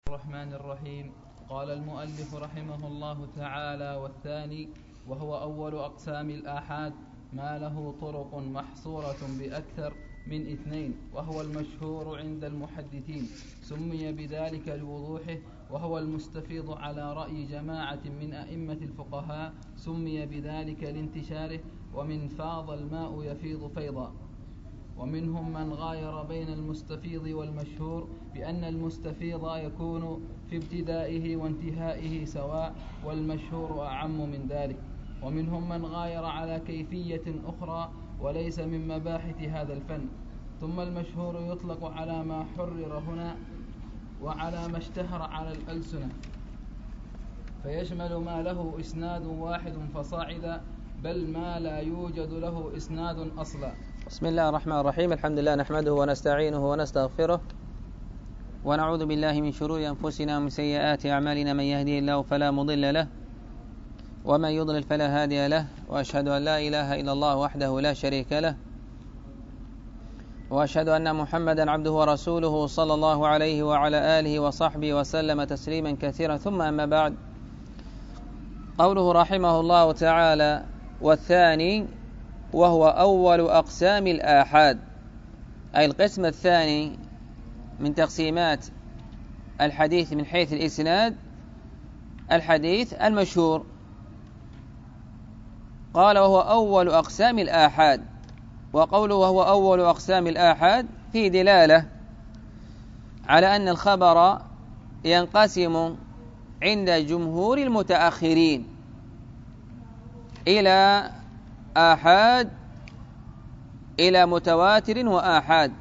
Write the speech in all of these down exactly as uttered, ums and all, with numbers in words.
الرحمن الرحيم. قال المؤلف رحمه الله تعالى: والثاني وهو أول أقسام الآحاد ما له طرق محصورة بأكثر من اثنين، وهو المشهور عند المحدثين، سمي بذلك لوضوحه، وهو المستفيض على رأي جماعة من أئمة الفقهاء، سمي بذلك لانتشاره، ومن فاض الماء يفيض فيضا. ومنهم من غاير بين المستفيض والمشهور بأن المستفيض يكون في ابتدائه وانتهائه سواء، والمشهور أعم من ذلك. ومنهم من غاير على كيفية أخرى وليس من مباحث هذا الفن. ثم المشهور يطلق على ما حرر هنا وعلى ما اشتهر على الألسنة، فيشمل ما له إسناد واحد فصاعدا، بل ما لا يوجد له إسناد أصلا. بسم الله الرحمن الرحيم. الحمد لله نحمده ونستعينه ونستغفره، ونعوذ بالله من شرور أنفسنا ومن سيئات أعمالنا، من يهدي الله فلا مضل له ومن يضلل فلا هادي له، وأشهد أن لا إله إلا الله وحده لا شريك له، وأشهد أن محمدا عبده ورسوله صلى الله عليه وعلى آله وصحبه وسلم تسليما كثيرا. ثم أما بعد، قوله رحمه الله تعالى: والثاني وهو أول أقسام الآحاد، أي القسم الثاني من تقسيمات الحديث من حيث الإسناد، الحديث المشهور. قال: وهو أول أقسام الآحاد. وقوله وهو أول أقسام الآحاد في دلالة على أن الخبر ينقسم عند جمهور المتأخرين إلى آحاد، إلى متواتر وآحاد.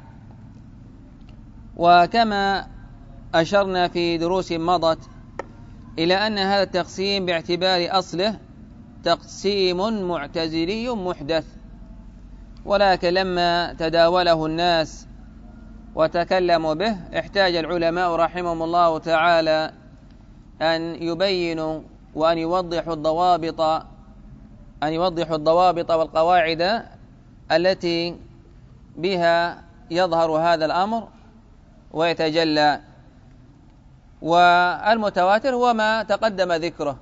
وكما أشرنا في دروس مضت إلى أن هذا التقسيم باعتبار أصله تقسيم معتزلي محدث، ولكن لما تداوله الناس وتكلموا به احتاج العلماء رحمهم الله تعالى أن يبينوا وأن يوضحوا الضوابط أن يوضحوا الضوابط والقواعد التي بها يظهر هذا الأمر ويتجلى. والمتواتر هو ما تقدم ذكره،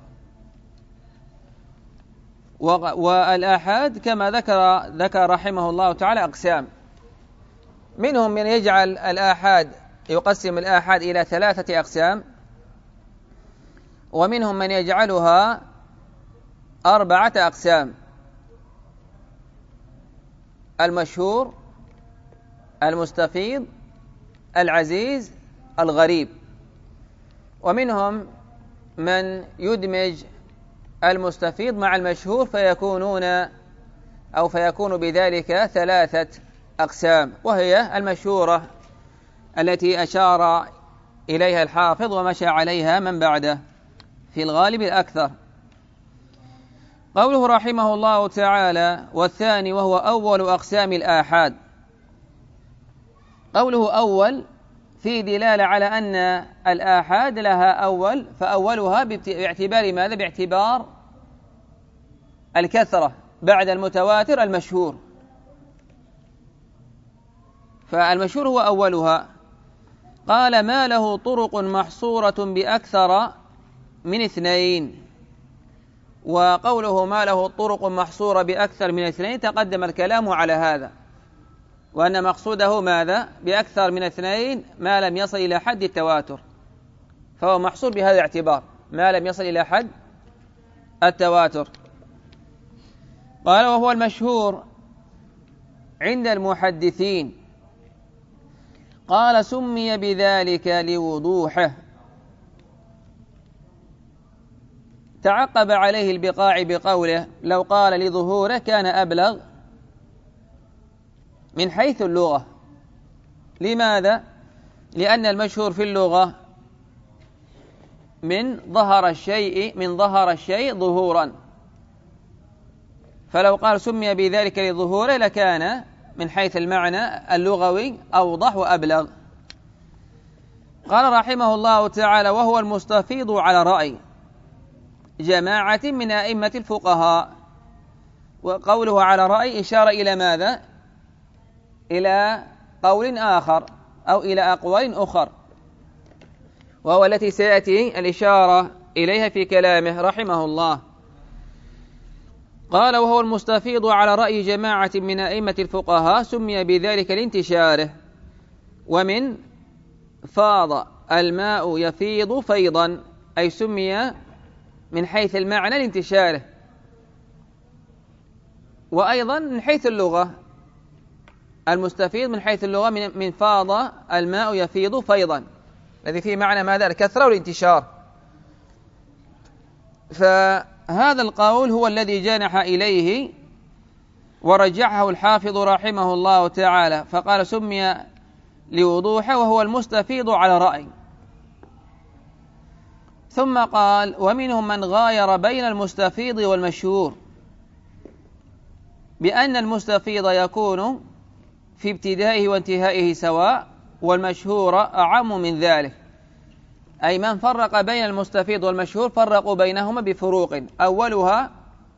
والآحاد كما ذكر ذكر رحمه الله تعالى أقسام. منهم من يجعل الآحاد يقسم الآحاد إلى ثلاثة أقسام، ومنهم من يجعلها أربعة أقسام: المشهور، المستفيض، العزيز، الغريب. ومنهم من يدمج المستفيض مع المشهور فيكونون أو فيكون بذلك ثلاثة أقسام، وهي المشهورة التي أشار إليها الحافظ ومشى عليها من بعده في الغالب الأكثر. قوله رحمه الله تعالى: والثاني وهو أول أقسام الآحاد. قوله أول في دلالة على أن الآحاد لها أول، فأولها باعتبار ماذا؟ باعتبار الكثرة بعد المتواتر المشهور، فالمشهور هو أولها. قال: ما له طرق محصورة بأكثر من اثنين. وقوله ما له طرق محصورة بأكثر من اثنين تقدم الكلام على هذا، وأن مقصوده ماذا؟ بأكثر من اثنين ما لم يصل إلى حد التواتر، فهو محصور بهذا الاعتبار، ما لم يصل إلى حد التواتر. قال: وهو المشهور عند المحدثين. قال: سمي بذلك لوضوحه. تعقب عليه البقاع بقوله: لو قال لظهوره كان أبلغ من حيث اللغة. لماذا؟ لأن المشهور في اللغة من ظهر الشيء من ظهر الشيء ظهورا، فلو قال سمي بذلك لظهوره لكان من حيث المعنى اللغوي أوضح وأبلغ. قال رحمه الله تعالى: وهو المستفيض على رأي جماعة من أئمة الفقهاء. وقوله على رأي إشارة إلى ماذا؟ إلى قول آخر أو إلى أقوال أخر. وهو التي سيأتي الإشارة إليها في كلامه رحمه الله. قال: وهو المستفيض على رأي جماعة من أئمة الفقهاء، سمي بذلك لانتشاره، ومن فاض الماء يفيض فيضا، أي سمي من حيث المعنى لانتشاره، وأيضا من حيث اللغة المستفيض من حيث اللغة من فاض الماء يفيض فيضا، الذي فيه معنى ماذا؟ الكثرة والانتشار. فهذا القول هو الذي جنح إليه ورجحه الحافظ رحمه الله تعالى، فقال: سمي لوضوحه وهو المستفيض على رأي. ثم قال: ومنهم من غاير بين المستفيض والمشهور، بأن المستفيض يكون في ابتدائه وانتهائه سواء، والمشهور أعم من ذلك. أي من فرق بين المستفيض والمشهور فرقوا بينهما بفروق، أولها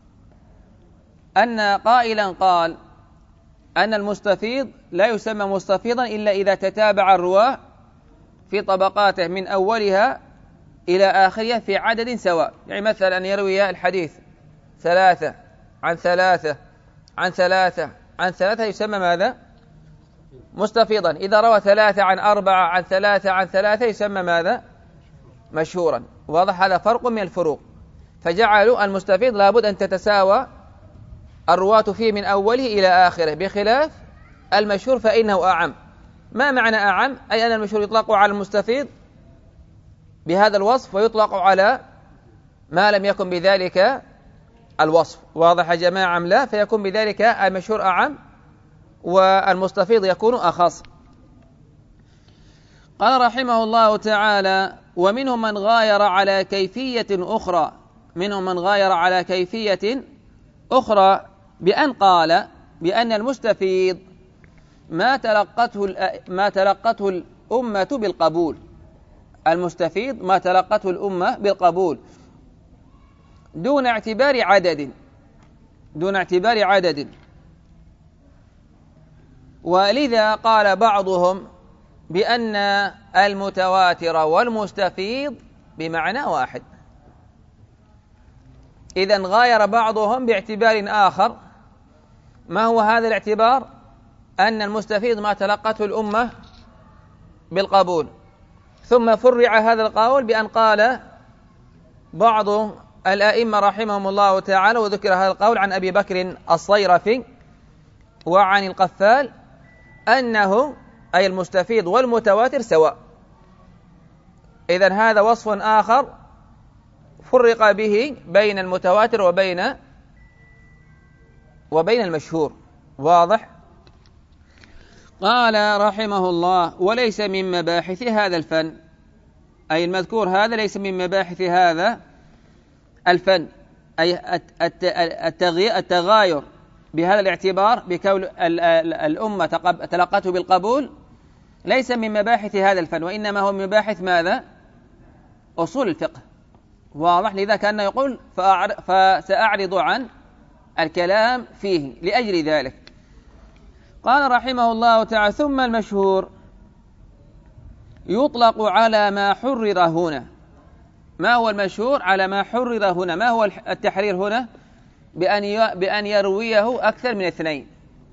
أن قائلا قال أن المستفيض لا يسمى مستفيضا إلا إذا تتابع الرواة في طبقاته من أولها إلى آخرها في عدد سواء. يعني مثلا أن يروي الحديث ثلاثة عن ثلاثة عن ثلاثة عن ثلاثة يسمى ماذا؟ مستفيضا. إذا روى ثلاثة عن أربعة عن ثلاثة عن ثلاثة يسمى ماذا؟ مشهورا. واضح؟ هذا فرق من الفروق. فجعلوا المستفيض لابد أن تتساوى الرواة فيه من أوله إلى آخره، بخلاف المشهور فإنه أعم. ما معنى أعم؟ أي أن المشهور يطلق على المستفيض بهذا الوصف، ويطلق على ما لم يكن بذلك الوصف. واضح يا جماعة أم لا؟ فيكون بذلك المشهور أعم والمستفيض يكون أخص. قال رحمه الله تعالى: ومنهم من غاير على كيفية أخرى منهم من غاير على كيفية أخرى بأن قال بأن المستفيض ما تلقته ما تلقته الأمة بالقبول. المستفيض ما تلقته الأمة بالقبول دون اعتبار عدد دون اعتبار عدد ولذا قال بعضهم بأن المتواتر والمستفيض بمعنى واحد. إذن غاير بعضهم باعتبار آخر. ما هو هذا الاعتبار؟ أن المستفيض ما تلقته الأمة بالقبول. ثم فرع هذا القول بأن قال بعض الأئمة رحمهم الله تعالى، وذكر هذا القول عن أبي بكر الصيرفي وعن القفال، أنه أي المستفيض والمتواتر سواء. إذن هذا وصف آخر فرق به بين المتواتر وبين وبين المشهور. واضح؟ قال رحمه الله: وليس من مباحث هذا الفن، أي المذكور هذا ليس من مباحث هذا الفن، أي التغاير بهذا الاعتبار بكون الأمة تلقته بالقبول ليس من مباحث هذا الفن، وإنما هو من مباحث ماذا؟ أصول الفقه. واضح؟ لذا كان يقول فسأعرض عن الكلام فيه لأجل ذلك. قال رحمه الله تعالى: ثم المشهور يطلق على ما حرر هنا. ما هو المشهور؟ على ما حرر هنا. ما هو التحرير هنا؟ بأن بأن يرويه أكثر من اثنين.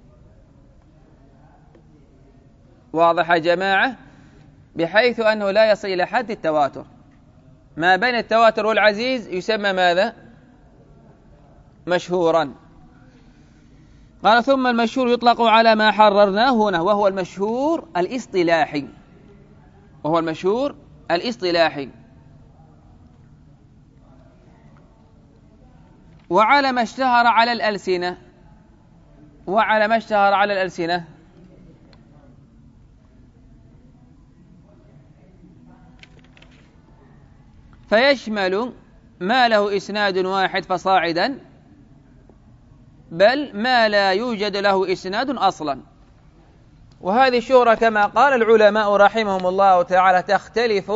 واضح يا جماعة؟ بحيث أنه لا يصل إلى حد التواتر. ما بين التواتر والعزيز يسمى ماذا؟ مشهورا. قال: ثم المشهور يطلق على ما حررناه هنا، وهو المشهور الاصطلاحي وهو المشهور الاصطلاحي وعلى ما اشتهر على الألسنة وعلى ما اشتهر على الألسنة فيشمل ما له إسناد واحد فصاعدا، بل ما لا يوجد له إسناد أصلا. وهذه الشهرة كما قال العلماء رحمهم الله تعالى تختلف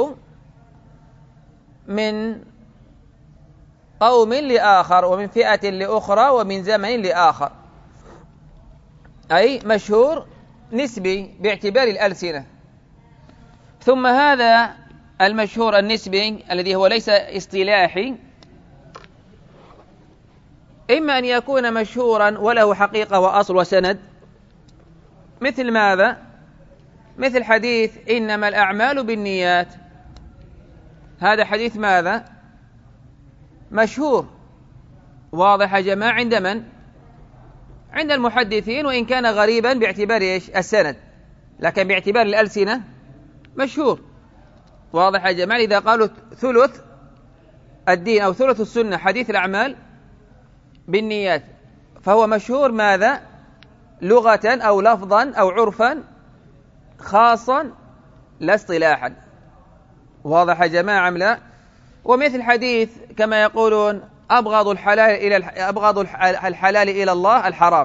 من قوم لآخر، ومن فئة لأخرى، ومن زمن لآخر. أي مشهور نسبي باعتبار الألسنة. ثم هذا المشهور النسبي الذي هو ليس اصطلاحي إما أن يكون مشهورا وله حقيقة وأصل وسند، مثل ماذا؟ مثل حديث إنما الأعمال بالنيات. هذا حديث ماذا؟ مشهور، واضح يا جماعة. عند من؟ عند المحدثين، وإن كان غريبا باعتبار إيش؟ السند، لكن باعتبار الألسنة مشهور، واضح يا جماعة. إذا قالوا ثلث الدين أو ثلث السنة حديث الأعمال بالنيات، فهو مشهور ماذا؟ لغة أو لفظا أو عرفا خاصا لا اصطلاحا، واضح يا جماعة أم لا؟ ومثل حديث كما يقولون أبغض الحلال إلى أبغض الحلال إلى الله الحرام،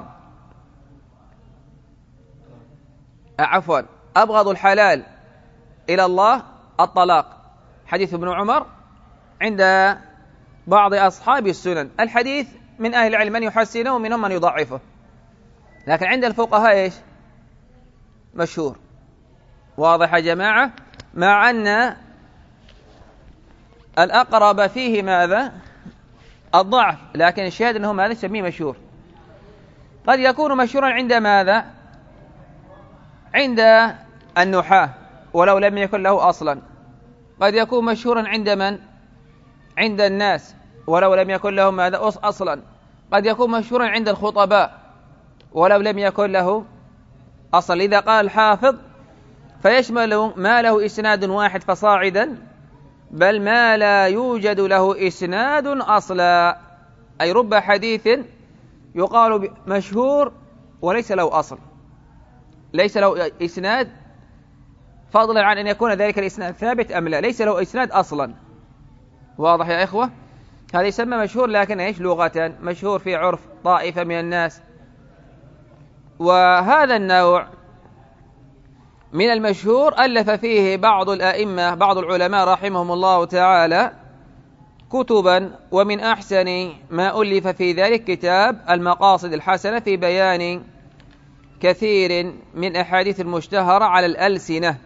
عفوا أبغض الحلال إلى الله الطلاق، حديث ابن عمر عند بعض أصحاب السنن. الحديث من أهل العلم من يحسنه ومنهم من يضعفه، لكن عند الفقهاء إيش؟ مشهور، واضح يا جماعة. مع أن الأقرب فيه ماذا؟ الضعف، لكن الشاهد أنه ماذا؟ نسميه مشهور. قد يكون مشهورا عند ماذا؟ عند النحاة ولو لم يكن له أصلا. قد يكون مشهورا عند من؟ عند الناس ولو لم يكن له ماذا؟ أصلا. قد يكون مشهورا عند الخطباء ولو لم يكن له أصل. إذا قال الحافظ فيشمل ما له إسناد واحد فصاعدا، بل ما لا يوجد له إسناد أصلا، أي رب حديث يقال مشهور وليس له أصل، ليس له إسناد، فضلا عن أن يكون ذلك الإسناد ثابت أم لا، ليس له إسناد أصلا، واضح يا إخوة؟ هذا يسمى مشهور، لكن إيش؟ لغة، مشهور في عرف طائفة من الناس. وهذا النوع من المشهور ألف فيه بعض الأئمة بعض العلماء رحمهم الله تعالى كتبا، ومن أحسن ما ألف في ذلك كتاب المقاصد الحسنة في بيان كثير من أحاديث المشتهرة على الألسنة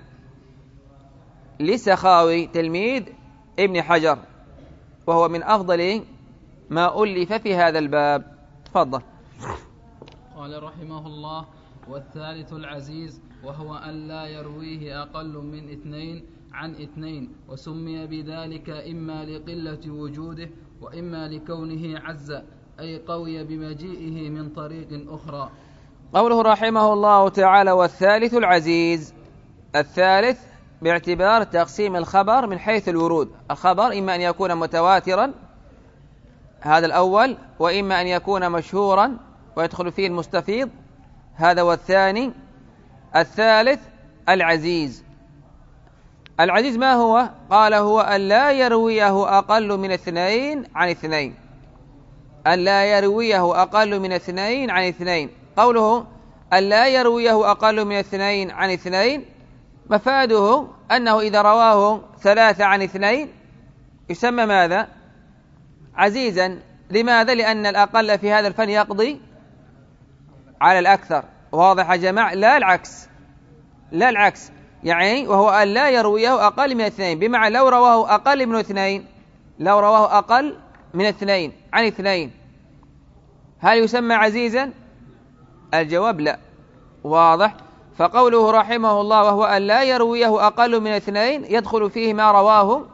لسخاوي تلميذ ابن حجر، وهو من أفضل ما ألف في هذا الباب. تفضل. قال رحمه الله: والثالث العزيز، وهو أن لا يرويه أقل من اثنين عن اثنين، وسمي بذلك إما لقلة وجوده وإما لكونه عز، أي قوي بمجيئه من طريق أخرى. قوله رحمه الله تعالى: والثالث العزيز. الثالث باعتبار تقسيم الخبر من حيث الورود، الخبر إما أن يكون متواترا، هذا الأول، وإما أن يكون مشهورا ويدخل فيه المستفيض، هذا والثاني. الثالث العزيز. العزيز ما هو؟ قال: هو أن لا يرويه أقل من اثنين عن اثنين، أن لا يرويه أقل من اثنين عن اثنين. قوله أن لا يرويه أقل من اثنين عن اثنين مفاده أنه إذا رواه ثلاثة عن اثنين يسمى ماذا؟ عزيزا. لماذا؟ لأن الأقل في هذا الفن يقضي على الأكثر، واضح يا جماعة؟ لا العكس، لا العكس، يعني وهو أن لا يرويه أقل من اثنين، بمعنى لو رواه أقل من اثنين، لو رواه أقل من اثنين عن اثنين هل يسمى عزيزا؟ الجواب لا، واضح؟ فقوله رحمه الله: وهو أن لا يرويه أقل من اثنين، يدخل فيه ما رواه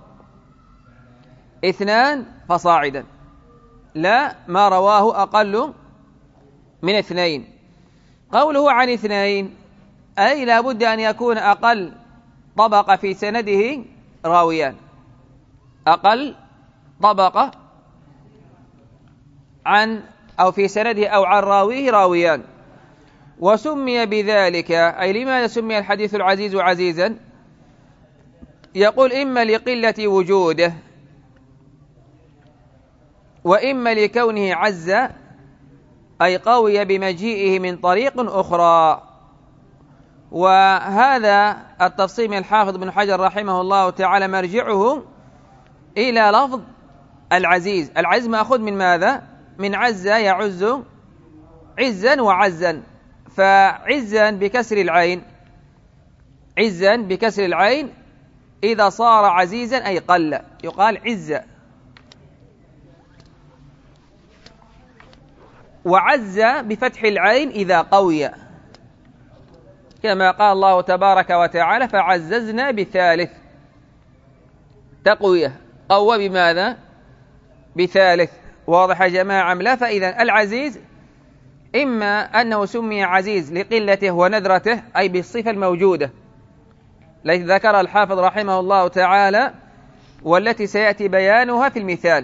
اثنان فصاعدا، لا ما رواه أقل من اثنين. قوله عن اثنين أي لا بد أن يكون أقل طبقة في سنده راويان، أقل طبقة عن أو في سنده أو عن راويه راويان. وسمي بذلك، أي لماذا سمي الحديث العزيز عزيزا؟ يقول: إما لقلة وجوده وإما لكونه عز، أي قوي بمجيئه من طريق أخرى. وهذا التفصيل من الحافظ بن حجر رحمه الله تعالى مرجعه إلى لفظ العزيز. العزيز مأخذ من ماذا؟ من عز يعز عزا وعزا، فعزا بكسر العين، عزا بكسر العين إذا صار عزيزا أي قل، يقال عزة. وعز بفتح العين إذا قوي، كما قال الله تبارك وتعالى فعززنا بثالث، تقوية، قوى بماذا؟ بثالث. واضح يا جماعة أم لا؟ فإذا العزيز إما أنه سمي عزيز لقلته ونذرته أي بالصفة الموجودة التي ذكر الحافظ رحمه الله تعالى والتي سيأتي بيانها في المثال،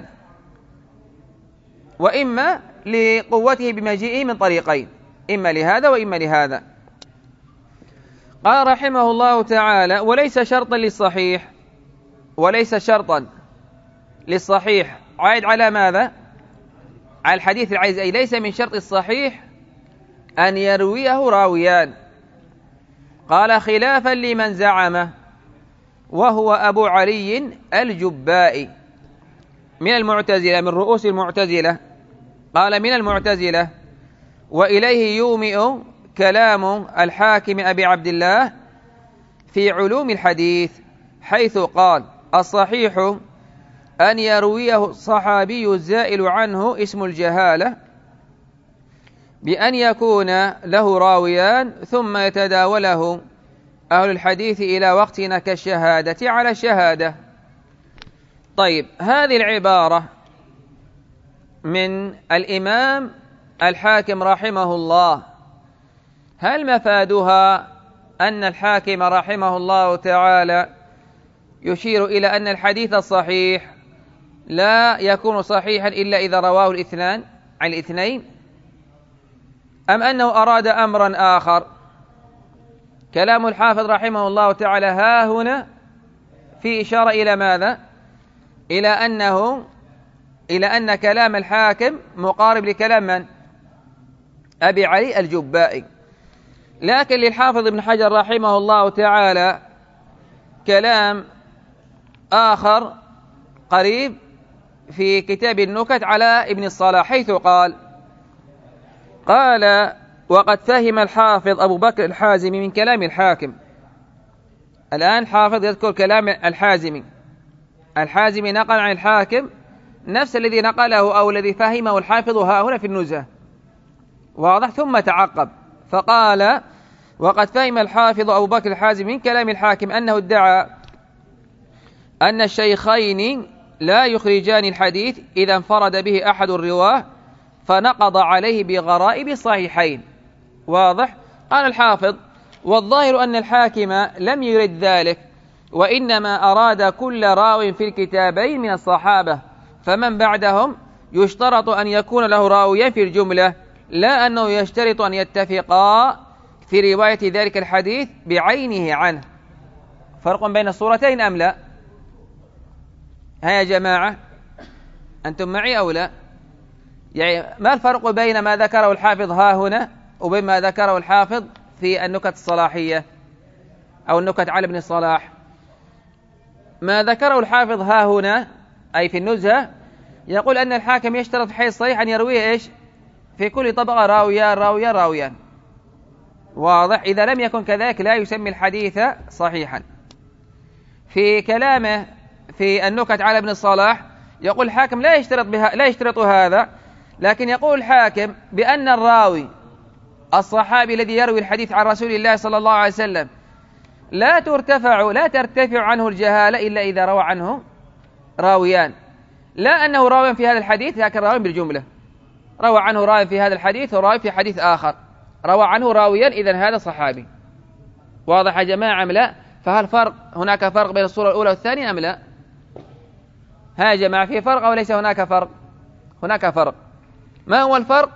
وإما لقوته بمجيئه من طريقين، إما لهذا وإما لهذا. قال رحمه الله تعالى وليس شرطا للصحيح، وليس شرطا للصحيح عائد على ماذا؟ على الحديث العزيز، أي ليس من شرط الصحيح أن يرويه راويان. قال خلافا لمن زعمه وهو أبو علي الجبائي من المعتزلة، من رؤوس المعتزلة. قال من المعتزلة، وإليه يومئ كلام الحاكم أبي عبد الله في علوم الحديث، حيث قال الصحيح أن يرويه الصحابي الزائل عنه اسم الجهالة بأن يكون له راويان ثم يتداوله أهل الحديث إلى وقتنا كالشهادة على الشهادة. طيب، هذه العبارة من الإمام الحاكم رحمه الله، هل مفادها أن الحاكم رحمه الله تعالى يشير إلى أن الحديث الصحيح لا يكون صحيحا إلا إذا رواه الاثنان عن الاثنين، أم أنه أراد أمرا آخر؟ كلام الحافظ رحمه الله تعالى ها هنا في إشارة إلى ماذا؟ إلى أنه إلى أن كلام الحاكم مقارب لكلام من؟ أبي علي الجبائي. لكن للحافظ ابن حجر رحمه الله تعالى كلام آخر قريب في كتاب النكت على ابن الصلاح، حيث قال قال وقد فهم الحافظ أبو بكر الحازمي من كلام الحاكم. الآن حافظ يذكر كلام الحازمي، الحازمي نقل عن الحاكم نفس الذي نقله أو الذي فهمه الحافظ ها هنا في النزهة، واضح؟ ثم تعقب فقال وقد فهم الحافظ أبو بكر الحازمي من كلام الحاكم أنه ادعى أن الشيخين لا يخرجان الحديث إذا انفرد به أحد الرواه فنقض عليه بغرائب الصحيحين. واضح؟ قال الحافظ والظاهر أن الحاكم لم يرد ذلك، وإنما أراد كل راو في الكتابين من الصحابة، فمن بعدهم يشترط أن يكون له راويا في الجملة، لا أنه يشترط أن يتفقا في رواية ذلك الحديث بعينه عنه. فرق بين الصورتين أم لا؟ ها يا جماعة، أنتم معي أو لا؟ يعني ما الفرق بين ما ذكره الحافظ ها هنا وبين ما ذكره الحافظ في النكت الصلاحية أو النكت على ابن الصلاح؟ ما ذكره الحافظ ها هنا أي في النزهة يقول أن الحاكم يشترط في حيث صحيح أن يرويه إيش؟ في كل طبقة راويان راويان راويان. واضح؟ إذا لم يكن كذلك لا يسمي الحديث صحيحا. في كلامه في النكت على ابن الصلاح يقول الحاكم لا يشترط بها لا يشترط هذا، لكن يقول الحاكم بأن الراوي الصحابي الذي يروي الحديث عن رسول الله صلى الله عليه وسلم لا ترتفع لا ترتفع عنه الجهالة إلا إذا روى عنه راويان، لا أنه راوي في هذا الحديث لكن راوي بالجملة، روى عنه راوي في هذا الحديث وراوي في حديث آخر، روى عنه راويا، إذن هذا صحابي. واضح يا جماعة أم لا؟ فهل فرق هناك فرق بين الصورة الأولى والثانية أم لا؟ ها يا جماعة، في فرق أو ليس هناك فرق؟ هناك فرق. ما هو الفرق؟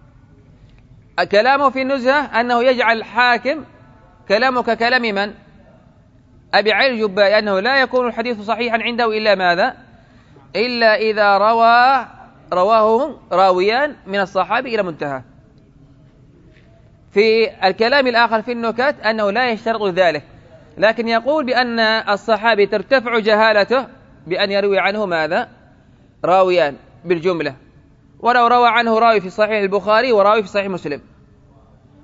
كلامه في النزهة أنه يجعل الحاكم كلامه ككلام من؟ أبي علي الجبائي، أنه لا يكون الحديث صحيحا عنده إلا ماذا؟ إلا إذا روى رواه راويان من الصحابي إلى منتهى. في الكلام الآخر في النكت أنه لا يشترط ذلك، لكن يقول بأن الصحابي ترتفع جهالته بأن يروي عنه ماذا؟ راويان بالجملة، ولو روى عنه راوي في صحيح البخاري وراوي في صحيح مسلم،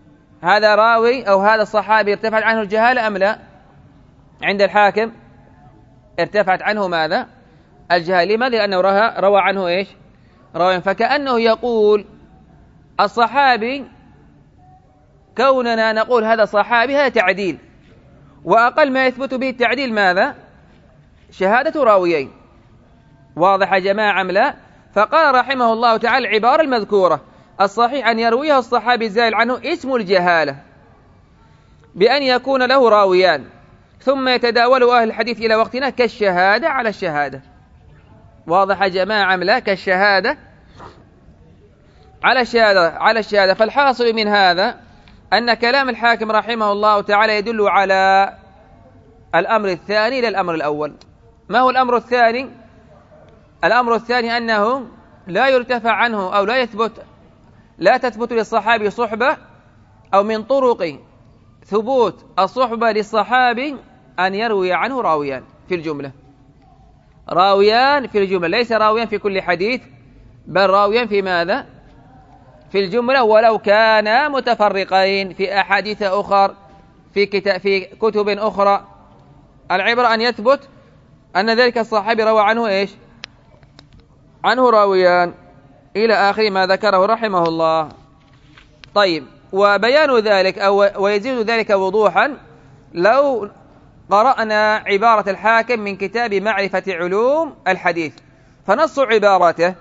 هذا راوي أو هذا الصحابي ارتفع عنه الجهالة أم لا؟ عند الحاكم ارتفعت عنه ماذا؟ الجهالة. لماذا؟ لأنه روى عنه إيش؟ روى. فكأنه يقول الصحابي، كوننا نقول هذا صحابي هذا تعديل، وأقل ما يثبت به التعديل ماذا؟ شهادة راويين. واضح يا جماعة أم لا؟ فقال رحمه الله تعالى العبارة المذكورة: الصحيح أن يرويها الصحابي الزائل عنه اسم الجهالة بأن يكون له راويان، ثم يتداول أهل الحديث إلى وقتنا كالشهادة على الشهادة. واضح يا جماعة أم لا؟ كالشهادة على الشهادة على الشهادة. فالحاصل من هذا أن كلام الحاكم رحمه الله تعالى يدل على الأمر الثاني لا الأمر الأول. ما هو الأمر الثاني؟ الأمر الثاني أنه لا يرتفع عنه أو لا يثبت لا تثبت للصحابي صحبة، أو من طرق ثبوت الصحبة للصحابي أن يروي عنه راويان في الجملة. راويان في الجملة، ليس راويان في كل حديث، بل راويان في ماذا؟ في الجملة، ولو كانا متفرقين في أحاديث أخرى في كتاب في كتب أخرى. العبرة أن يثبت أن ذلك الصحابي روى عنه إيش؟ عنه راويان، إلى آخر ما ذكره رحمه الله. طيب، وبيان ذلك أو ويزيد ذلك وضوحا لو قرأنا عبارة الحاكم من كتاب معرفة علوم الحديث، فنص عبارته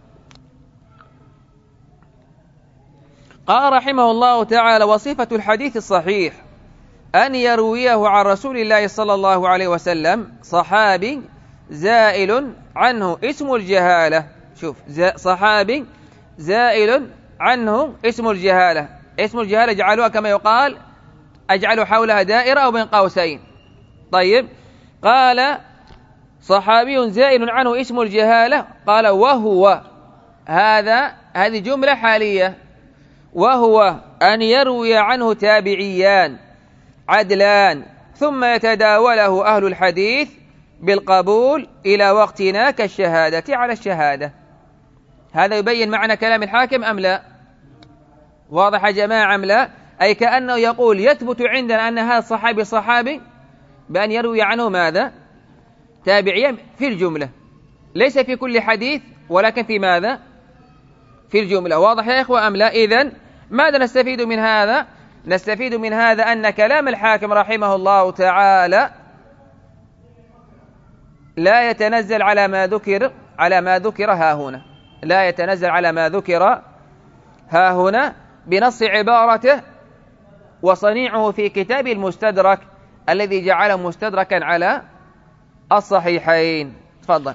قال رحمه الله تعالى: وصفة الحديث الصحيح أن يرويه عن رسول الله صلى الله عليه وسلم صحابي زائل عنه اسم الجهالة. شوف، صحابي زائل عنه اسم الجهالة. اسم الجهالة جعلوها كما يقال أجعلوا حولها دائرة أو بين قوسين. طيب، قال صحابي زائل عنه اسم الجهالة، قال وهو، هذا هذه جملة حالية، وهو أن يروي عنه تابعيان عدلان ثم يتداوله أهل الحديث بالقبول إلى وقتنا كالشهادة على الشهادة. هذا يبين معنى كلام الحاكم أم لا؟ واضح يا جماعة أم لا؟ أي كأنه يقول يثبت عندنا أن هذا الصحابي صحابي بأن يروي عنه ماذا؟ تابعيا في الجملة، ليس في كل حديث ولكن في ماذا؟ في الجملة. واضح يا إخوة أم لا؟ إذن ماذا نستفيد من هذا؟ نستفيد من هذا أن كلام الحاكم رحمه الله تعالى لا يتنزل على ما ذكر على ما ذكر ها هنا، لا يتنزل على ما ذكر ها هنا بنص عبارته وصنيعه في كتاب المستدرك الذي جعله مستدركا على الصحيحين. تفضل.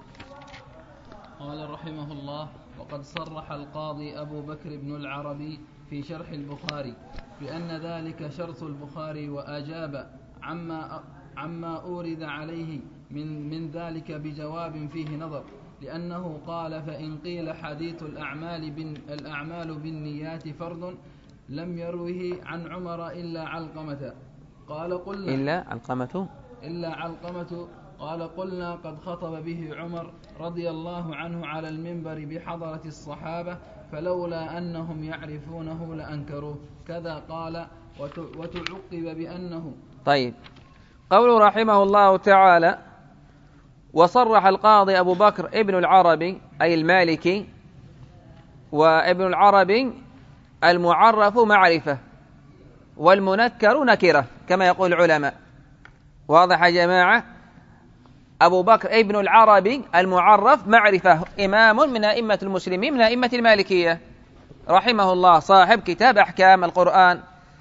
قال رحمه الله: وقد صرح القاضي أبو بكر بن العربي في شرح البخاري بأن ذلك شرط البخاري، وأجاب عما عما أورد عليه من من ذلك بجواب فيه نظر، لأنه قال: فإن قيل حديث الأعمال بن الأعمال بالنيات فرض لم يروه عن عمر إلا علقمة. قال: قلنا إلا علقمة إلا علقمة قال: قلنا قد خطب به عمر رضي الله عنه على المنبر بحضرة الصحابة، فلولا أنهم يعرفونه لأنكروه. كذا قال. وتعقب بأنه. طيب، قوله رحمه الله تعالى: وصرح القاضي أبو بكر ابن العربي أي المالكي، وابن العربي المعرف معرفة والمنكر نكرة كما يقول العلماء. واضح يا جماعة؟ أبو بكر ابن العربي المعرف معرفة، إمام من أئمة المسلمين من أئمة المالكية رحمه الله، صاحب كتاب أحكام القرآن،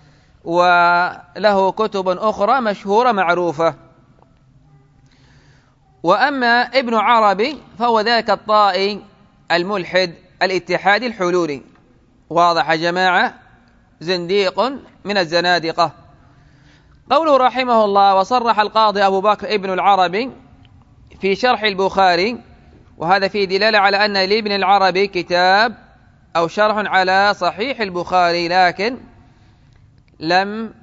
وله كتب أخرى مشهورة معروفة. وأما ابن عربي فهو ذاك الطائي الملحد الاتحادي الحلولي. واضح يا جماعة؟ زنديق من الزنادقة. قوله رحمه الله: وصرح القاضي أبو بكر ابن العربي في شرح البخاري، وهذا فيه دلالة على أن لابن العربي كتاب أو شرح على صحيح البخاري، لكن لم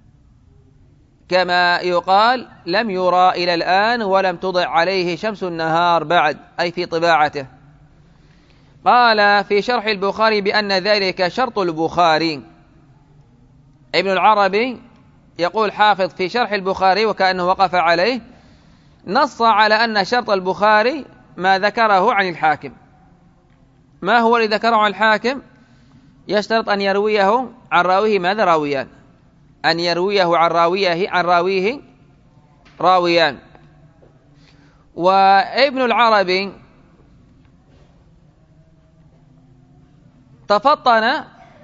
كما يقال لم يرى إلى الآن ولم تضع عليه شمس النهار بعد، أي في طباعته. قال في شرح البخاري بأن ذلك شرط البخاري. ابن العربي يقول حافظ في شرح البخاري وكأنه وقف عليه: نص على أن شرط البخاري ما ذكره عن الحاكم. ما هو الذي ذكره عن الحاكم؟ يشترط أن يرويه عن راويه ماذا؟ راويان. أن يرويه عن راويه عن راويه راويان. وابن العربي تفطن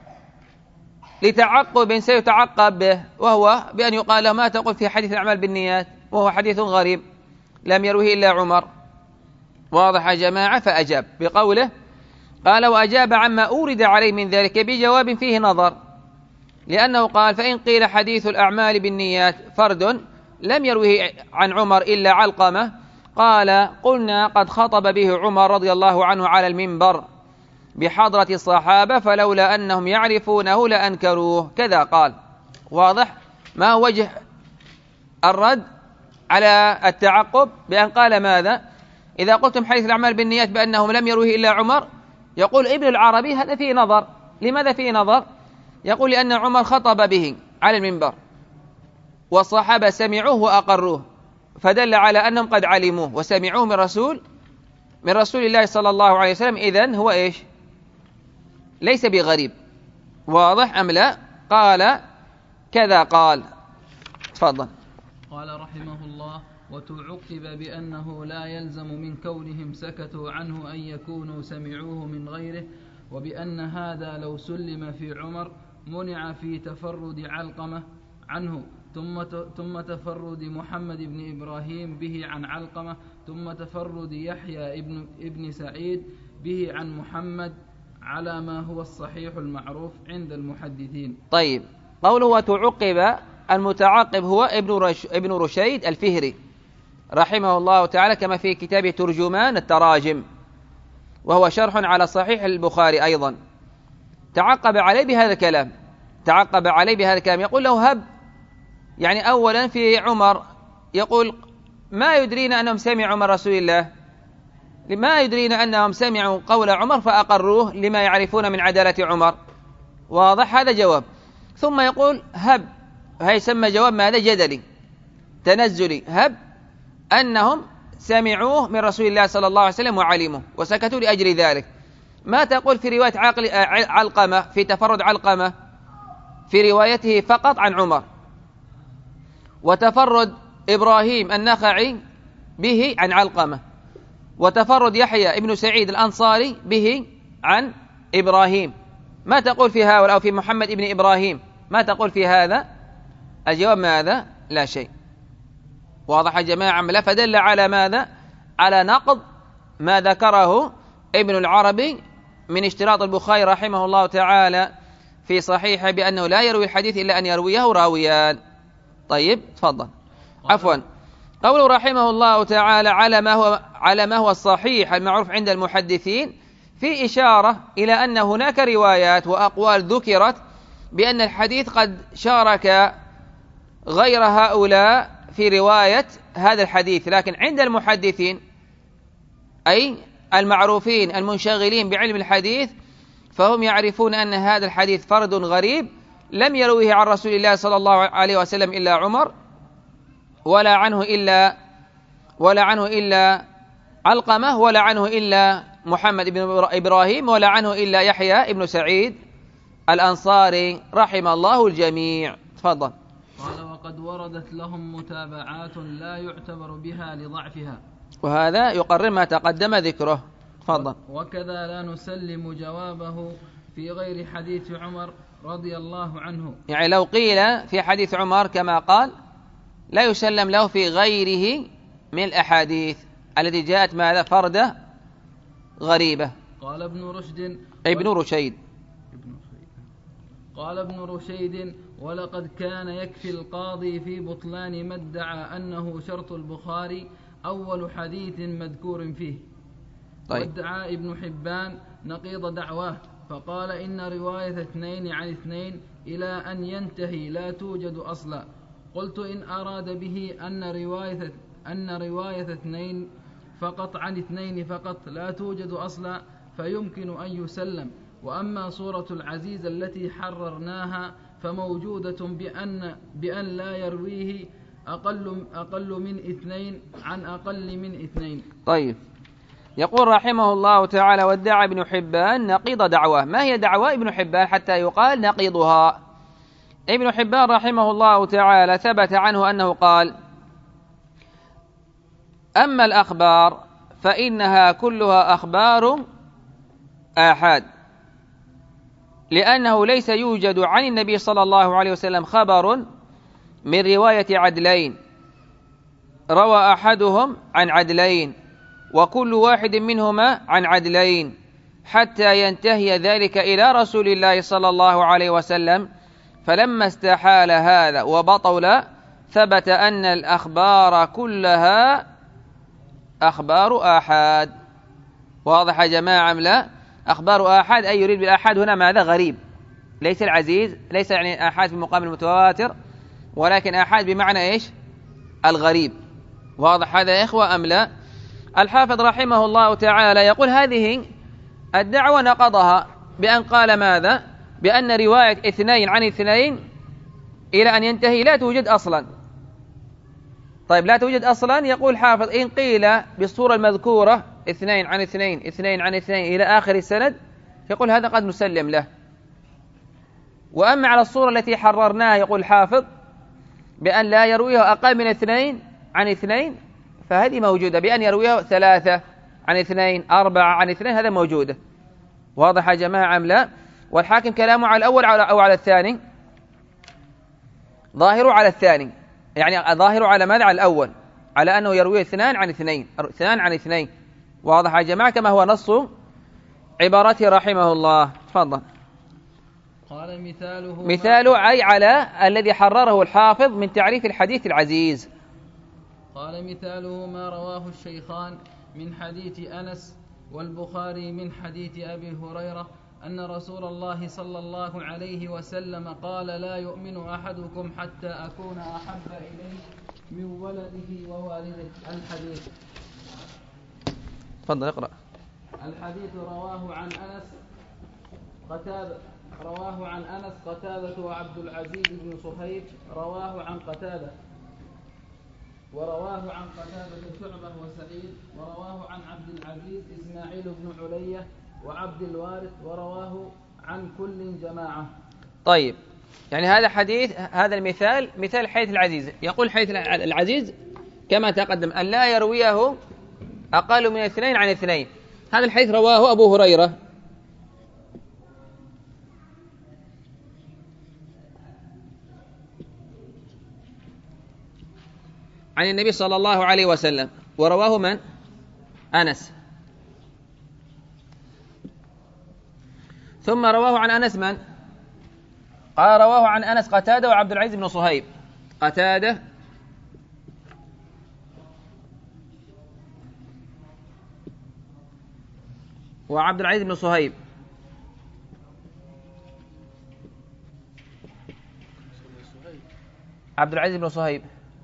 لتعقب سيتعقب به، وهو بأن يقال له ما تقول في حديث الأعمال بالنيات، وهو حديث غريب لم يروه إلا عمر. واضح يا جماعة؟ فأجاب بقوله قال وأجاب عما أورد عليه من ذلك بجواب فيه نظر، لأنه قال فإن قيل حديث الأعمال بالنيات فرد لم يروه عن عمر إلا علقمة، قال قلنا قد خطب به عمر رضي الله عنه على المنبر بحضرة الصحابة فلولا أنهم يعرفونه لأنكروه، كذا قال. واضح؟ ما هو وجه الرد على التعقب؟ بأن قال ماذا؟ إذا قلتم حديث الأعمال بالنيات بأنهم لم يروه إلا عمر، يقول ابن العربي هذا فيه نظر. لماذا فيه نظر؟ يقول لأن عمر خطب به على المنبر والصحابة سمعوه وأقروه، فدل على أنهم قد علموه وسمعوه من رسول من رسول الله صلى الله عليه وسلم، إذن هو إيش؟ ليس بغريب. واضح أم لا؟ قال كذا قال. تفضل. قال رحمه الله وتعقب بأنه لا يلزم من كونهم سكتوا عنه أن يكونوا سمعوه من غيره، وبأن هذا لو سلم في عمر منع في تفرد علقمة عنه، ثم ثم تفرد محمد بن إبراهيم به عن علقمة، ثم تفرد يحيى ابن ابن سعيد به عن محمد، على ما هو الصحيح المعروف عند المحدثين. طيب، قوله وتعقب، المتعاقب هو ابن رش ابن رشيد الفهري رحمه الله تعالى، كما في كتابه ترجمان التراجم، وهو شرح على صحيح البخاري أيضا. تعقب عليه بهذا الكلام تعقب عليه بهذا الكلام يقول له هب، يعني أولا في عمر يقول ما يدرينا أنهم سمعوا من رسول الله، ما يدرينا أنهم سمعوا قول عمر فأقروه لما يعرفون من عدالة عمر. واضح؟ هذا جواب. ثم يقول هب، هي يسمى جواب ماذا؟ جدلي تنزلي. هب أنهم سمعوه من رسول الله صلى الله عليه وسلم وعلموا وسكتوا لأجل ذلك. ما تقول في رواية عقل علقمة في تفرد علقمة في روايته فقط عن عمر، وتفرد إبراهيم النخعي به عن علقمة، وتفرد يحيى ابن سعيد الأنصاري به عن إبراهيم؟ ما تقول في هؤلاء أو في محمد ابن إبراهيم؟ ما تقول في هذا؟ الجواب ماذا؟ لا شيء. واضح يا جماعة؟ لا. فدل على ماذا؟ على نقض ما ذكره ابن العربي من اشتراط البخاري رحمه الله تعالى في صحيحه بأنه لا يروي الحديث إلا أن يرويه راويان. طيب تفضل. عفوا، قوله رحمه الله تعالى على ما هو على ما هو الصحيح المعروف عند المحدثين، في إشارة إلى أن هناك روايات وأقوال ذكرت بأن الحديث قد شارك غير هؤلاء في رواية هذا الحديث، لكن عند المحدثين أي المعروفين المنشغلين بعلم الحديث فهم يعرفون أن هذا الحديث فرد غريب لم يرويه عن رسول الله صلى الله عليه وسلم إلا عمر، ولا عنه إلا ولا عنه إلا علقمة، ولا عنه إلا محمد بن إبراهيم، ولا عنه إلا يحيى ابن سعيد الأنصاري رحم الله الجميع. تفضل. قال وقد وردت لهم متابعات لا يعتبر بها لضعفها، وهذا يقرر ما تقدم ذكره. تفضل. وكذا لا نسلم جوابه في غير حديث عمر رضي الله عنه، يعني لو قيل في حديث عمر كما قال لا يسلم له في غيره من الأحاديث التي جاءت ماذا؟ فردة غريبة. قال ابن رشد ابن رشيد قال ابن رشيد ولقد كان يكفي القاضي في بطلان ما ادعى أنه شرط البخاري أول حديث مذكور فيه. طيب. وادعى ابن حبان نقيض دعواه فقال إن رواية اثنين عن اثنين إلى أن ينتهي لا توجد أصلا. قلت إن أراد به أن رواية أن رواية اثنين فقط عن اثنين فقط لا توجد أصلا فيمكن أن يسلم، وأما صورة العزيز التي حررناها فموجودة بأن, بأن لا يرويه أقل أقل من اثنين عن أقل من اثنين. طيب، يقول رحمه الله تعالى: وادعى ابن حبان نقيض دعواه. ما هي دعوى ابن حبان حتى يقال نقيضها؟ ابن حبان رحمه الله تعالى ثبت عنه أنه قال: أما الأخبار فإنها كلها أخبار آحاد، لأنه ليس يوجد عن النبي صلى الله عليه وسلم خبر من رواية عدلين روى أحدهم عن عدلين وكل واحد منهما عن عدلين حتى ينتهي ذلك إلى رسول الله صلى الله عليه وسلم. فلما استحال هذا وبطل ثبت أن الأخبار كلها أخبار آحاد. واضح يا جماعة أم لا؟ أخبار آحاد أي يريد بالآحاد هنا ماذا؟ غريب، ليس العزيز، ليس يعني آحاد في مقام المتواتر، ولكن آحاد بمعنى إيش؟ الغريب. واضح هذا يا إخوة أم لا؟ الحافظ رحمه الله تعالى يقول: هذه الدعوة نقضها بأن قال ماذا؟ بأن رواية اثنين عن اثنين إلى أن ينتهي لا توجد أصلا. طيب، لا توجد أصلا، يقول حافظ: إن قيل بالصورة المذكورة اثنين عن اثنين اثنين عن اثنين إلى آخر السند، يقول هذا قد نسلم له. وأما على الصورة التي حررناها، يقول حافظ، بأن لا يرويه أقل من اثنين عن اثنين، فهذه موجودة، بأن يرويه ثلاثة عن اثنين، أربعة عن اثنين، هذا موجودة. واضح يا جماعة أم لا؟ والحاكم كلامه على الأول أو على الثاني؟ ظاهره على الثاني، يعني ظاهره على ماذا؟ على الأول، على أنه يرويه اثنان عن اثنين، اثنان عن اثنين. واضح يا جماعة كما هو نص عبارته رحمه الله. تفضل. قال: مثاله مثاله أي على الذي حرره الحافظ من تعريف الحديث العزيز. قال: مثاله ما رواه الشيخان من حديث أنس والبخاري من حديث أبي هريرة أن رسول الله صلى الله عليه وسلم قال: لا يؤمن أحدكم حتى أكون أحب إليه من ولده ووالده. الحديث. تفضل اقرأ. الحديث رواه عن أنس قتادة رواه عن أنس قتادة وعبد العزيز بن صهيب رواه عن قتادة ورواه عن قتادة شعبة وسعيد ورواه عن عبد العزيز إسماعيل بن علية وعبد الوارث ورواه عن كل جماعة. طيب، يعني هذا حديث، هذا المثال مثال حديث العزيز. يقول حديث العزيز كما تقدم أن لا يرويه أقل من اثنين عن اثنين. هذا الحديث رواه أبو هريرة عن النبي صلى الله عليه وسلم، ورواه من؟ أنس. ثم رواه عن أنس من؟ قال: رواه عن أنس قتادة وعبد العزيز بن صهيب. قتادة وعبد العزيز بن صهيب. عبد العزيز بن صهيب.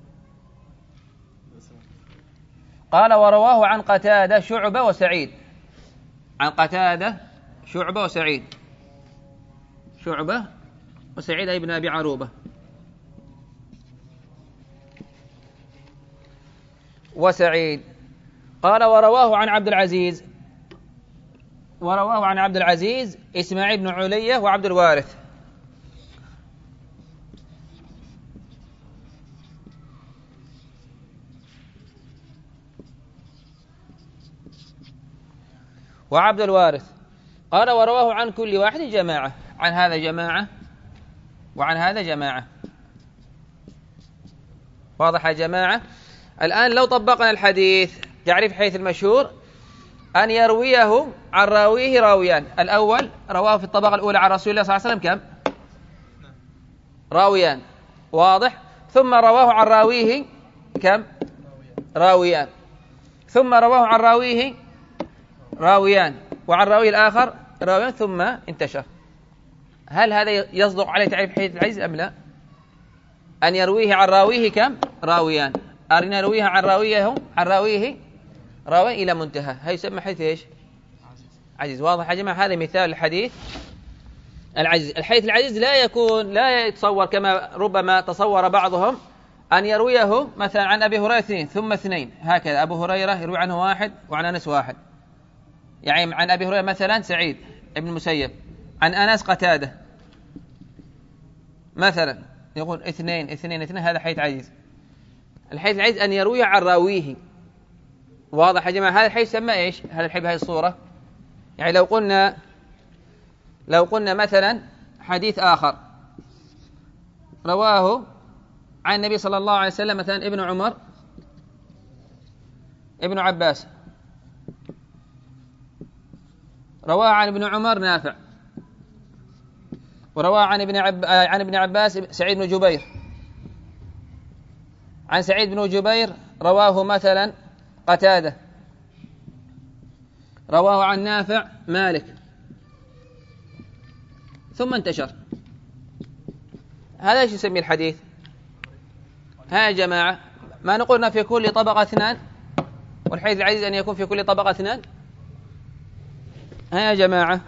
قال: ورواه عن قتادة شعبة وسعيد. عن قتادة شعبة وسعيد. شعبة وسعيد أي بن أبي عروبة. وسعيد. قال: ورواه عن عبد العزيز ورواه عن عبد العزيز إسماعيل بن علية وعبد الوارث. وعبد الوارث. قال: ورواه عن كل واحد جماعة، عن هذا جماعة وعن هذا جماعة. واضح يا جماعة؟ الآن لو طبقنا الحديث تعريف حديث المشهور أن يرويه عن راويه راويان. الأول رواه في الطبقة الأولى عن رسول الله صلى الله عليه وسلم كم؟ راويان. واضح؟ ثم رواه عن راويه كم؟ راويان. ثم رواه عن راويه راويان وعن راوي الآخر راويان، ثم انتشر. هل هذا يصدق عليه تعريف حديث العزيز أم لا؟ أن يرويه عن راويه كم؟ راويان. أن يرويه عن راويه عن راويه راوي إلى منتهى، هذا يسمى حديث إيش؟ عزيز. واضح يا جماعة؟ هذا مثال الحديث العزيز. الحديث العزيز لا يكون لا يتصور كما ربما تصور بعضهم أن يرويه مثلا عن أبي هريرة اثنين ثم اثنين، هكذا أبو هريرة يروي عنه واحد وعن أنس واحد، يعني عن أبي هريرة مثلا سعيد ابن المسيب، عن أنس قتادة مثلا، يقول اثنين اثنين اثنين، هذا حديث عزيز. الحديث العزيز أن يروي عن راويه. واضح يا جماعة؟ هذا الحديث يسمى إيش؟ هذا الحديث بهذه الصورة، يعني لو قلنا لو قلنا مثلا حديث آخر رواه عن النبي صلى الله عليه وسلم مثلا ابن عمر ابن عباس، رواه عن ابن عمر نافع، ورواه عن ابن عب... عن ابن عباس سعيد بن جبير، عن سعيد بن جبير رواه مثلا قتادة، رواه عن نافع مالك، ثم انتشر. هذا ايش يسمي الحديث؟ ها يا جماعة، ما نقولنا في كل طبقة اثنان، والحديث العزيز أن يكون في كل طبقة اثنان. ها يا جماعة،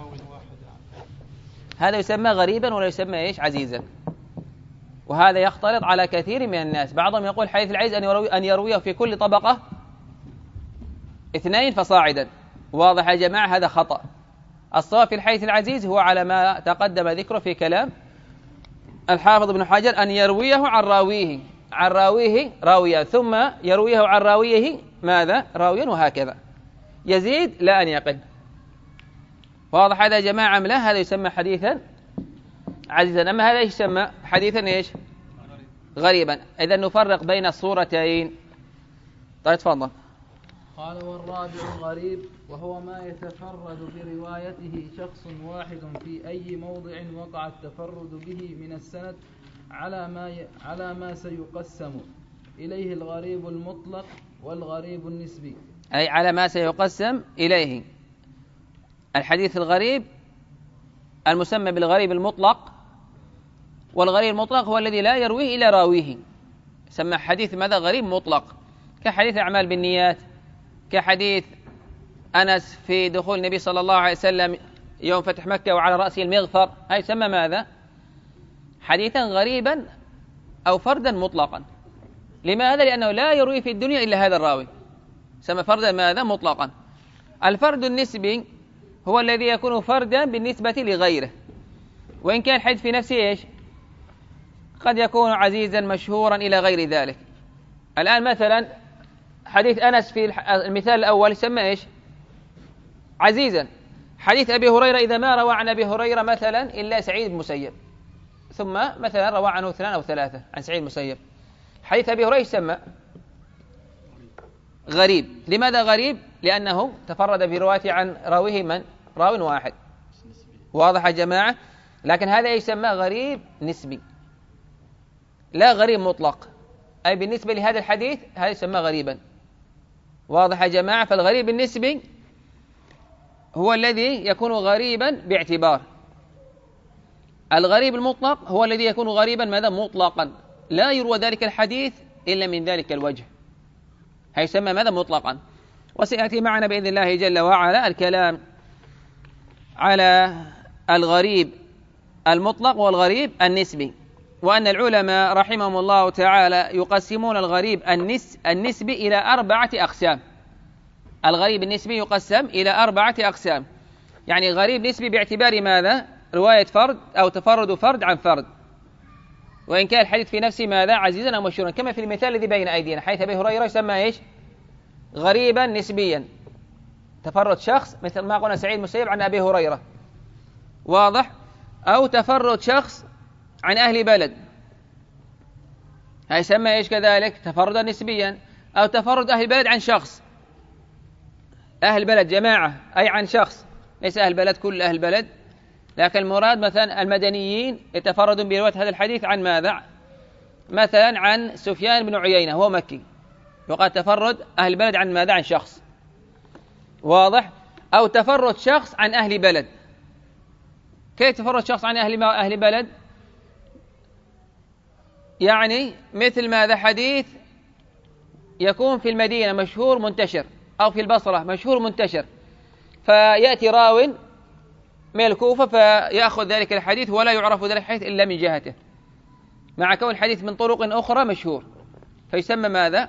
هذا يسمى غريبا ولا يسمى ايش؟ عزيزا. وهذا يختلط على كثير من الناس، بعضهم يقول الحديث العزيز أن يروي أن يرويه في كل طبقة اثنين فصاعدا. واضح يا جماعة؟ هذا خطأ. الصواب في الحديث العزيز هو على ما تقدم ذكره في كلام الحافظ ابن حجر، أن يرويه عن راويه، عن راويه راويا، ثم يرويه عن راويه ماذا؟ راويا، وهكذا يزيد لا أن يقل. واضح هذا يا جماعة أم لا؟ هذا يسمى حديثا عزيزا. أما هذا يسمى حديثا إيش؟ غريبا. إذا نفرق بين الصورتين. طيب تفضل. قال والرابع غريب، وهو ما يتفرد بروايته شخص واحد في أي موضع وقع التفرد به من السند على ما ي... على ما سيقسم إليه الغريب المطلق والغريب النسبي. أي على ما سيقسم إليه الحديث الغريب المسمى بالغريب المطلق، والغريب المطلق هو الذي لا يرويه إلى راويه، سمى حديث ماذا؟ غريب مطلق، كحديث أعمال بالنيات، كحديث أنس في دخول النبي صلى الله عليه وسلم يوم فتح مكة وعلى رأسه المغفر، هاي سمى ماذا؟ حديثا غريبا أو فردا مطلقا. لماذا؟ لأنه لا يروي في الدنيا إلا هذا الراوي، سمى فردا ماذا؟ مطلقا. الفرد النسبي هو الذي يكون فردا بالنسبة لغيره، وإن كان الحديث في نفسه إيش؟ قد يكون عزيزا مشهورا إلى غير ذلك. الآن مثلا حديث أنس في المثال الأول يسمى إيش؟ عزيزا. حديث أبي هريرة إذا ما روى عن أبي هريرة مثلا إلا سعيد بن المسيب، ثم مثلا روى عنه اثنان أو ثلاثة عن سعيد بن المسيب، حديث أبي هريرة يسمى غريب. لماذا غريب؟ لأنه تفرد في روايته عن راويه من؟ راو واحد. واضح يا جماعة؟ لكن هذا يسمى غريب نسبي، لا غريب مطلق، أي بالنسبة لهذا الحديث هذا يسمى غريبا. واضح يا جماعة؟ فالغريب النسبي هو الذي يكون غريبا باعتبار. الغريب المطلق هو الذي يكون غريبا ماذا؟ مطلقا، لا يروى ذلك الحديث إلا من ذلك الوجه، هيسمى ماذا؟ مطلقا. وسيأتي معنا بإذن الله جل وعلا الكلام على الغريب المطلق والغريب النسبي، وأن العلماء رحمهم الله تعالى يقسمون الغريب النس النسبي إلى أربعة أقسام. الغريب النسبي يقسم إلى أربعة أقسام، يعني غريب نسبي باعتبار ماذا؟ رواية فرد أو تفرد فرد عن فرد، وإن كان الحديث في نفسه ماذا؟ عزيزا أو مشهورا، كما في المثال الذي بين أيدينا حيث أبي هريرة يسمى إيش؟ غريبا نسبيا، تفرد شخص مثل ما قلنا سعيد المسيب عن أبي هريرة. واضح؟ أو تفرد شخص عن أهل بلد، هيسمى إيش كذلك؟ تفردا نسبيا. أو تفرد أهل بلد عن شخص، أهل بلد جماعة أي عن شخص، ليس أهل بلد كل أهل بلد، لكن المراد مثلا المدنيين يتفردون برواية هذا الحديث عن ماذا؟ مثلا عن سفيان بن عيينة هو مكي، وقد تفرد أهل البلد عن ماذا؟ عن شخص. واضح؟ أو تفرد شخص عن أهل بلد. كيف تفرد شخص عن أهل أهل بلد؟ يعني مثل ماذا؟ حديث يكون في المدينة مشهور منتشر، أو في البصرة مشهور منتشر، فيأتي راو من الكوفة فيأخذ ذلك الحديث ولا يعرف ذلك الحديث إلا من جهته. مع كون الحديث من طرق أخرى مشهور، فيسمى ماذا؟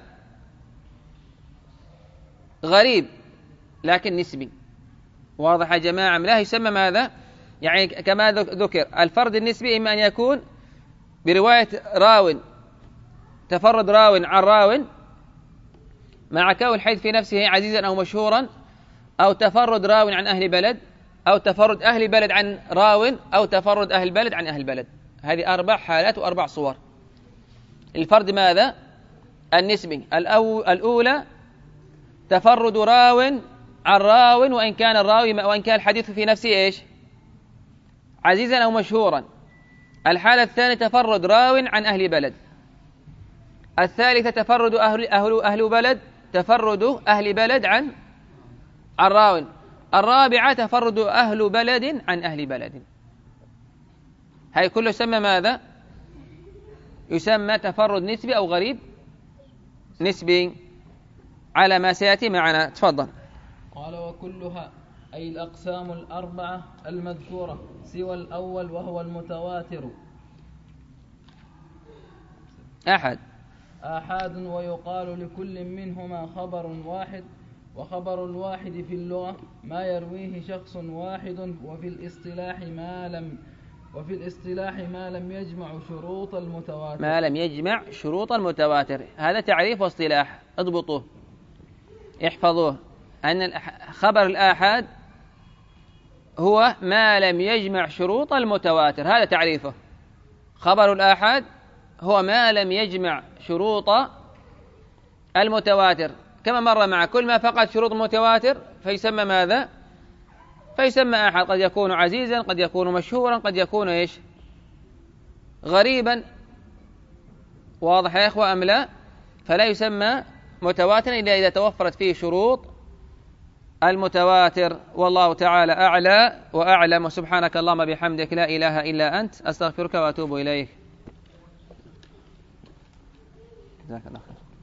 غريب لكن نسبي. واضح يا جماعة؟ لا يسمى ماذا؟ يعني كما ذكر الفرد النسبي إما أن يكون برواية راو، تفرد راو عن راو مع كون الحديث في نفسه عزيزا أو مشهورا، أو تفرد راو عن أهل بلد، أو تفرد أهل بلد عن راو، أو تفرد أهل بلد عن أهل بلد. هذه أربع حالات وأربع صور. الفرد ماذا؟ النسبي. الأولى تفرد راو عن راو وإن كان الراوي وإن كان الحديث في نفسه إيش؟ عزيزا أو مشهورا. الحالة الثانية تفرد راو عن أهل بلد. الثالثة تفرد أهل, أهل, أهل بلد تفرد أهل بلد عن عن راو. الرابعة تفرد أهل بلد عن أهل بلد. هاي كله يسمى ماذا؟ يسمى تفرد نسبي أو غريب نسبي على ما سيأتي معنا. تفضل. قال وكلها أي الأقسام الأربعة المذكورة سوى الأول وهو المتواتر أحد آحاد، ويقال لكل منهما خبر واحد، وخبر الواحد في اللغة ما يرويه شخص واحد، وفي الاصطلاح ما لم وفي الاصطلاح ما لم يجمع شروط المتواتر. ما لم يجمع شروط المتواتر، هذا تعريف واصطلاح، اضبطوه احفظوه. أن خبر الآحاد هو ما لم يجمع شروط المتواتر، هذا تعريفه. خبر الآحاد هو ما لم يجمع شروط المتواتر، كما مر مع كل ما فقد شروط المتواتر فيسمى ماذا؟ فيسمى آحاد. قد يكون عزيزا، قد يكون مشهورا، قد يكون إيش؟ غريبا. واضح يا إخوة أم لا؟ فلا يسمى متواترا إلا إذا توفرت فيه شروط المتواتر. والله تعالى أعلى وأعلم، وسبحانك اللهم بحمدك لا إله إلا أنت أستغفرك وأتوب إليك. جزاك الله خير.